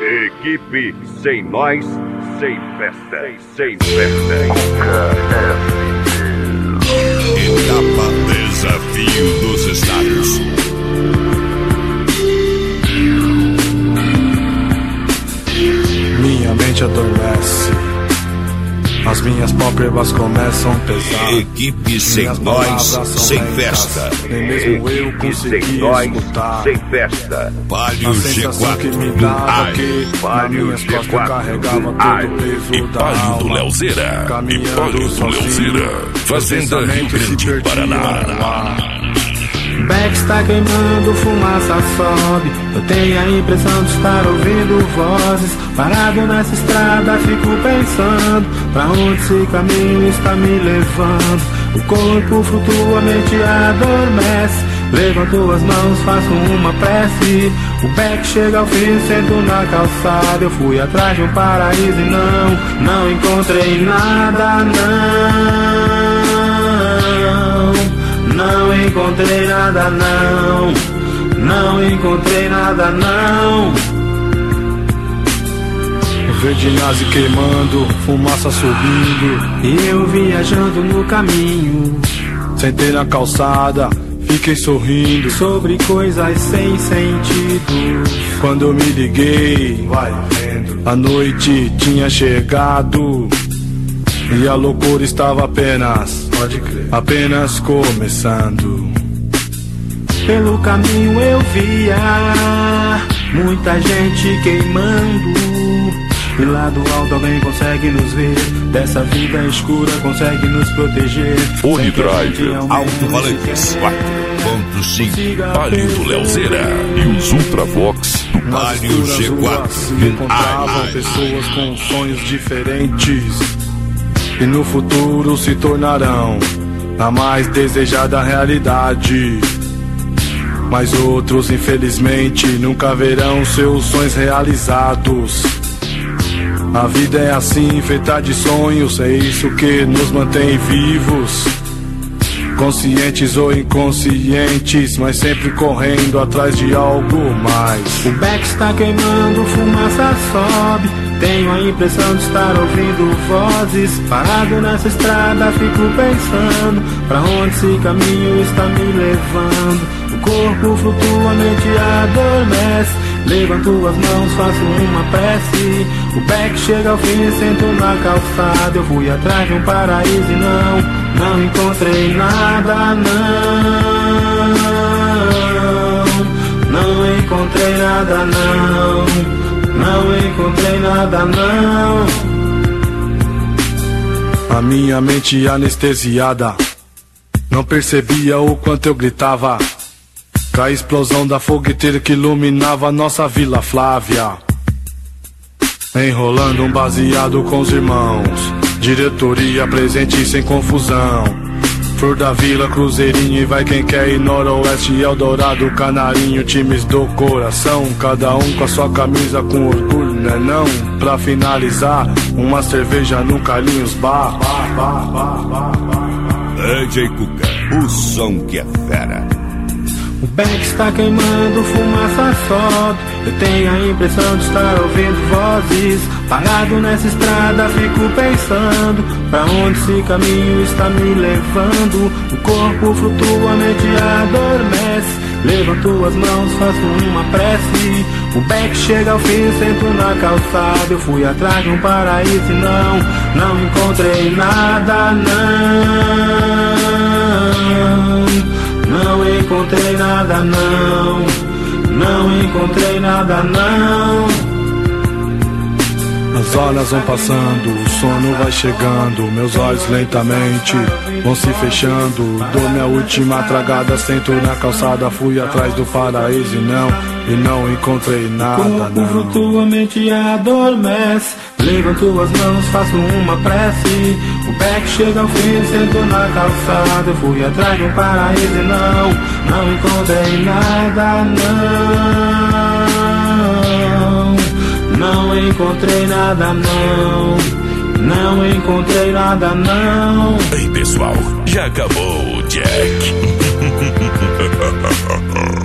Equipe sem nós, sem festa, sem festa. Etapa Desafio dos Estados. Minha mente adormece, as minhas pálpebras começam a pesar. Equipe sem nós, sem festa. Nem mesmo eu consegui escutar. Sem festa. Palio A sensação que me G4 dava que nas Palio minhas costas eu G4 carregava do todo o peso e da Palio do alma. Leozeira. E Caminhando Palio do sozinho, Leozeira. Fazenda Rio pensamento se Grande, perdia no Paraná. ar. Beck está queimando, fumaça sobe. Eu tenho a impressão de estar ouvindo vozes. Parado nessa estrada, fico pensando pra onde esse caminho está me levando. O corpo flutua, a mente adormece. Levanto as mãos, faço uma prece. O Beck chega ao fim, sento na calçada. Eu fui atrás de um paraíso e não encontrei nada, não encontrei nada, não encontrei nada, não. Verdinhase queimando, fumaça subindo, E eu viajando no caminho, sentei na calçada, fiquei sorrindo. sobre coisas sem sentido. Quando eu me liguei, vai vendo, a noite tinha chegado e a loucura estava apenas começando. Pelo caminho eu via muita gente queimando. E lá do alto alguém consegue nos ver. Dessa vida escura consegue nos proteger. Unidrive, alto-falantes 4.5, Palio do Leozeira e os Ultravox do Nas Palio escuras ruas se G4. encontravam pessoas com sonhos diferentes e no futuro se tornarão a mais desejada realidade. Mas outros, infelizmente, nunca verão seus sonhos realizados. A vida é assim, feita de sonhos, é isso que nos mantém vivos. Conscientes ou inconscientes, mas sempre correndo atrás de algo mais. O Beck está queimando, fumaça sobe. Tenho a impressão de estar ouvindo vozes. Parado nessa estrada, fico pensando pra onde esse caminho está me levando. O corpo flutua, a mente adormece. Levanto as mãos, faço uma prece. O Beck chega ao fim, sento na calçada. Eu fui atrás de um paraíso e não encontrei nada, não encontrei nada, não encontrei nada, não. A minha mente anestesiada não percebia o quanto eu gritava com a explosão da fogueteira que iluminava nossa Vila Flávia. Enrolando um baseado com os irmãos, diretoria presente sem confusão. Flor da Vila, Cruzeirinho e vai quem quer ir. Noroeste, Eldorado, Canarinho, times do coração. Cada um com a sua camisa com orgulho, né não? Pra finalizar, uma cerveja no Carlinhos Bar. DJ Cuca, o som que é fera. O Beck está queimando, fumaça sobe. Eu tenho a impressão de estar ouvindo vozes. Parado nessa estrada, fico pensando pra onde esse caminho está me levando. O corpo flutua, a mente adormece. Levanto as mãos, faço uma prece. O Beck chega ao fim, sento na calçada. Eu fui atrás de um paraíso e não encontrei nada, não encontrei nada, não encontrei nada, não. As horas vão passando, o sono vai chegando. Meus olhos lentamente vão se fechando. Dou minha última tragada, sento na calçada. Fui atrás do paraíso e não encontrei nada, Corpo flutua, a mente adormece. Levanto as mãos, faço uma prece. O Beck chega ao fim, sento na calçada. Eu fui atrás de um paraíso e não encontrei nada, não encontrei nada, não encontrei nada, não. Ei pessoal, já acabou o Jack.